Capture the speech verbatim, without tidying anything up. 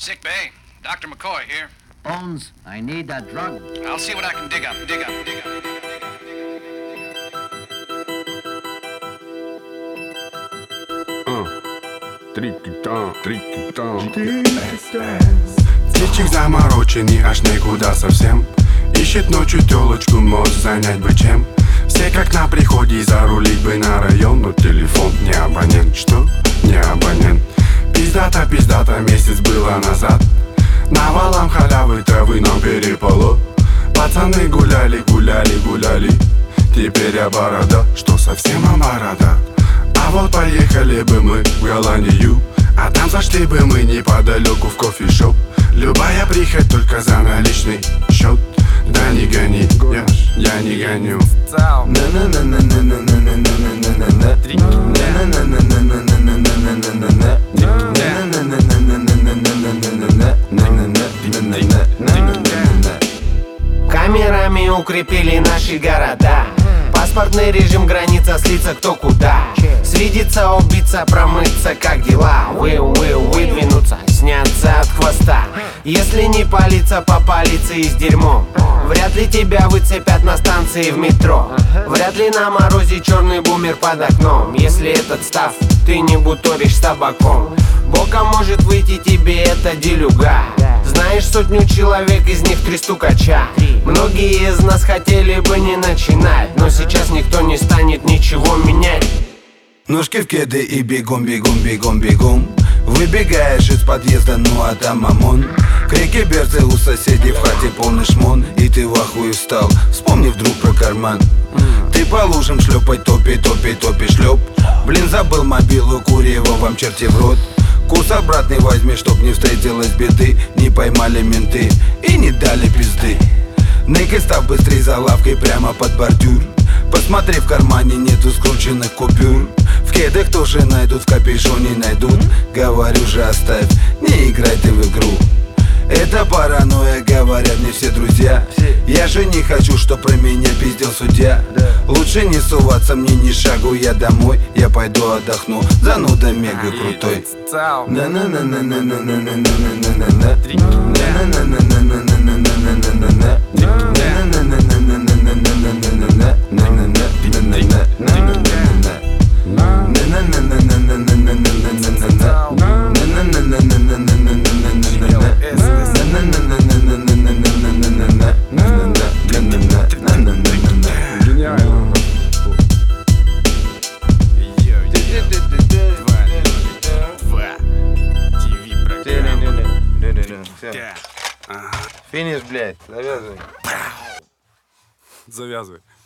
Sick bay. Doctor McCoy here. Bones, I need that drug. I'll see what I can dig up, dig up, dig up. Трики-та, трики-та. Птичек замороченный аж никуда совсем. Ищет ночью телочку, может занять бы чем. Все как на приходе, зарулить бы на район. Но телефон не абонент, что? Не абонент. Пиздата, пиздата, месяц было назад. Навалом халявы травы нам перепало. Пацаны гуляли, гуляли, гуляли. Теперь я борода, что совсем борода. А вот поехали бы мы в Голландию, а там зашли бы мы неподалеку в кофешоп. Любая прихоть только за наличный счет. Да не гони, я, я не гоню. Камерами укрепили наши города. Паспортный режим, граница, слиться кто куда. Свидеться, убиться, промыться, как дела. Вы, вы, выдвинуться, сняться от хвоста. Если не палиться, попалиться и с дерьмом. Вряд ли тебя выцепят на станции в метро. Вряд ли на морозе черный бумер под окном. Если этот став, ты не буторишь с табаком. Боком может выйти тебе эта делюга. Знаешь сотню человек, из них три стукача. Многие из нас хотели бы не начинать, но сейчас никто не станет ничего менять. Ножки в кеды и бегом, бегом, бегом, бегом. Выбегаешь из подъезда, ну а там ОМОН. Крики берцы у соседей, в хате полный шмон. И ты в ахуе встал, вспомни вдруг про карман. Ты по лужам шлепай, топи, топи, топи, шлеп. Блин, забыл мобилу, кури его вам черти в рот. Курс обратный возьми, чтоб не встретилось беды. Не поймали менты и не дали пизды. Ныкай, став быстрей за лавкой прямо под бордюр. Посмотри, в кармане нету скрученных купюр. В кедах тоже найдут, в капюшоне найдут. Говорю же, оставь, не играй ты в игру. Это паранойя, говорят мне все друзья. Я же не хочу, чтоб про меня пиздел судья. Лучше не суваться мне ни шагу, я домой. Я пойду отдохну, зануда мега крутой. Финиш, блядь, завязывай. Завязывай.